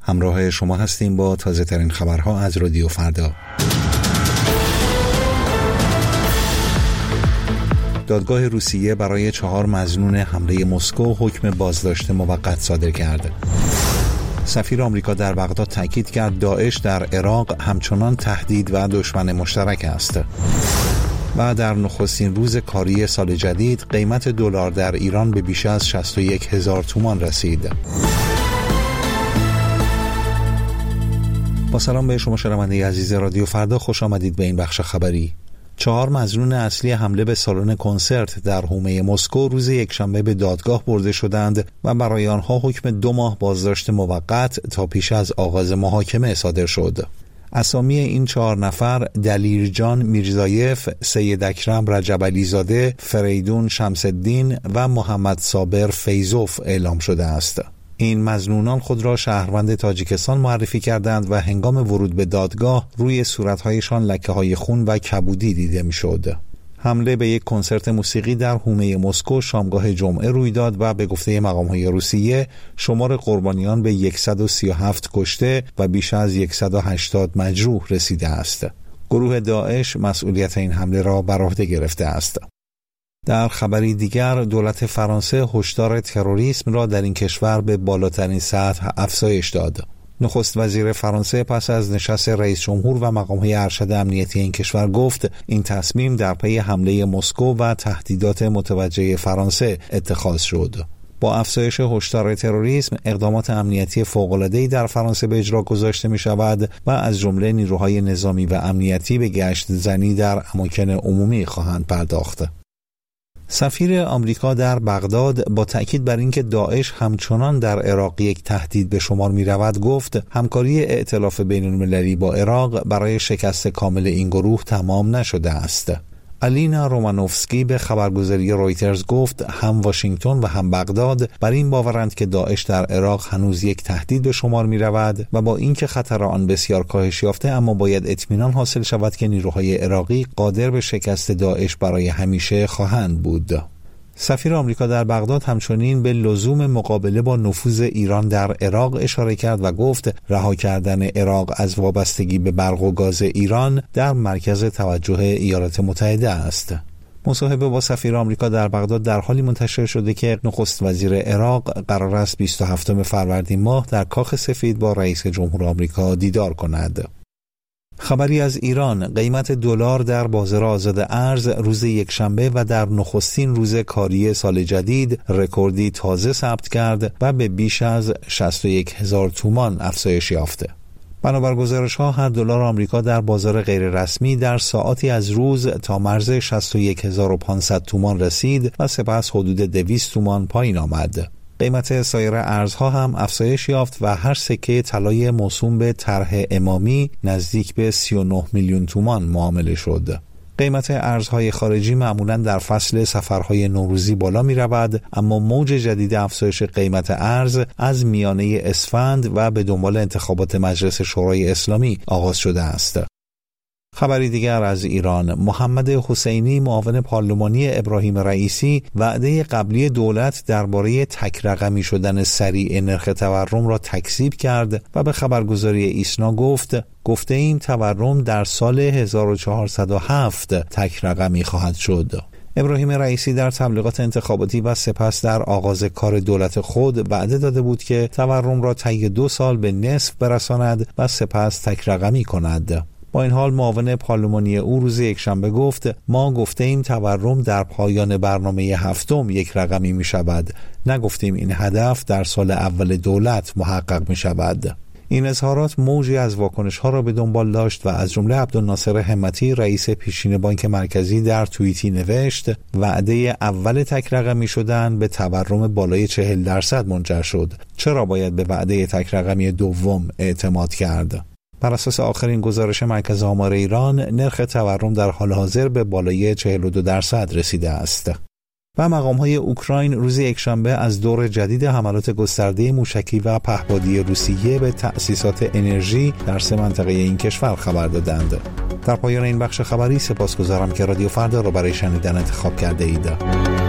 همراه شما هستیم با تازه ترین خبرها از رادیو فردا. دادگاه روسیه برای 4 مظنون حمله مسکو حکم بازداشت موقت صادر کرد. سفیر آمریکا در بغداد تاکید کرد داعش در عراق همچنان تهدید و دشمن مشترک است. و در نخستین روز کاری سال جدید قیمت دلار در ایران به بیش از 61,000 تومان رسید. با سلام به شما شنونده عزیز رادیو فردا، خوش آمدید به این بخش خبری. 4 مظنون اصلی حمله به سالن کنسرت در حومه مسکو روز یکشنبه به دادگاه برده شدند و برای آنها حکم 2 ماه بازداشت موقت تا پیش از آغاز محاکمه صادر شد. اسامی این 4 نفر دلیرجان میرزایف، سید اکرم رجبعلی زاده، فریدون شمس‌الدین و محمد صابر فیضوف اعلام شده است. این مظنونان خود را شهروند تاجیکستان معرفی کردند و هنگام ورود به دادگاه روی صورت‌هایشان لکه‌های خون و کبودی دیده می‌شد. حمله به یک کنسرت موسیقی در حومه مسکو شامگاه جمعه روی داد و به گفته مقام‌های روسیه شمار قربانیان به 137 کشته و بیش از 180 مجروح رسیده است. گروه داعش مسئولیت این حمله را بر عهده گرفته است. در خبری دیگر دولت فرانسه هشدار تروریسم را در این کشور به بالاترین سطح افزایش داد. نخست وزیر فرانسه پس از نشست رئیس جمهور و مقام‌های ارشد امنیتی این کشور گفت این تصمیم در پی حمله مسکو و تهدیدات متوجه فرانسه اتخاذ شد. با افزایش هشدار تروریسم اقدامات امنیتی فوق‌العاده‌ای در فرانسه به اجرا گذاشته می‌شود و از جمله نیروهای نظامی و امنیتی به گشت زنی در اماکن عمومی خواهند پرداخت. سفیر آمریکا در بغداد با تأکید بر اینکه داعش همچنان در عراق یک تهدید به شمار می‌رود گفت همکاری ائتلاف بین‌المللی با عراق برای شکست کامل این گروه تمام نشده است. الینا رومانوفسکی به خبرگزاری رویترز گفت هم واشنگتن و هم بغداد بر این باورند که داعش در عراق هنوز یک تهدید به شمار می رود و با اینکه خطر آن بسیار کاهش یافته اما باید اطمینان حاصل شود که نیروهای عراقی قادر به شکست داعش برای همیشه خواهند بود. سفیر آمریکا در بغداد همچنین به لزوم مقابله با نفوذ ایران در عراق اشاره کرد و گفت رها کردن عراق از وابستگی به برق و گاز ایران در مرکز توجه ایالات متحده است. مصاحبه با سفیر آمریکا در بغداد در حالی منتشر شده که نخست وزیر عراق قرار است 27 فروردین ماه در کاخ سفید با رئیس جمهور آمریکا دیدار کند. خبری از ایران: قیمت دلار در بازار آزاد ارز روز یکشنبه و در نخستین روز کاری سال جدید رکوردی تازه ثبت کرد و به بیش از 61,000 تومان افزایش یافته. بنابر گزارش‌ها هر دلار آمریکا در بازار غیررسمی در ساعاتی از روز تا مرز 61,500 تومان رسید و سپس حدود 200 تومان پایین آمد. قیمت سایر ارزها هم افزایش یافت و هر سکه طلای موسوم به طرح امامی نزدیک به 39 میلیون تومان معامله شد. قیمت ارزهای خارجی معمولاً در فصل سفرهای نوروزی بالا می رود، اما موج جدید افزایش قیمت ارز از میانه اسفند و به دنبال انتخابات مجلس شورای اسلامی آغاز شده است. خبری دیگر از ایران: محمد حسینی معاون پارلمانی ابراهیم رئیسی وعده قبلی دولت درباره تک رقمی شدن سریع نرخ تورم را تکذیب کرد و به خبرگزاری ایسنا گفته ایم تورم در سال 1407 تک رقمی خواهد شد. ابراهیم رئیسی در تبلیغات انتخاباتی و سپس در آغاز کار دولت خود وعده داده بود که تورم را طی 2 سال به نصف برساند و سپس تک رقمی کند. با این حال معاون پارلمانی او روز یکشنبه گفت ما گفتیم تورم در پایان برنامه هفتم یک رقمی می شود، نگفتیم این هدف در سال اول دولت محقق می شود. این اظهارات موجی از واکنش‌ها را به دنبال داشت و از جمله عبدالناصر همتی رئیس پیشین بانک مرکزی در توییتی نوشت وعده اول تک رقمی شدن به تورم بالای 40% منجر شد، چرا باید به وعده تک رقمی دوم اعتماد کرد؟ بر اساس آخرین گزارش مرکز آمار ایران نرخ تورم در حال حاضر به بالای 42% رسیده است. و مقام‌های اوکراین روز یکشنبه از دور جدید حملات گسترده موشکی و پهپادی روسیه به تأسیسات انرژی در 3 منطقه این کشور خبر دادند. در پایان این بخش خبری سپاسگزارم که رادیو فردا را برای شنیدن انتخاب کرده اید.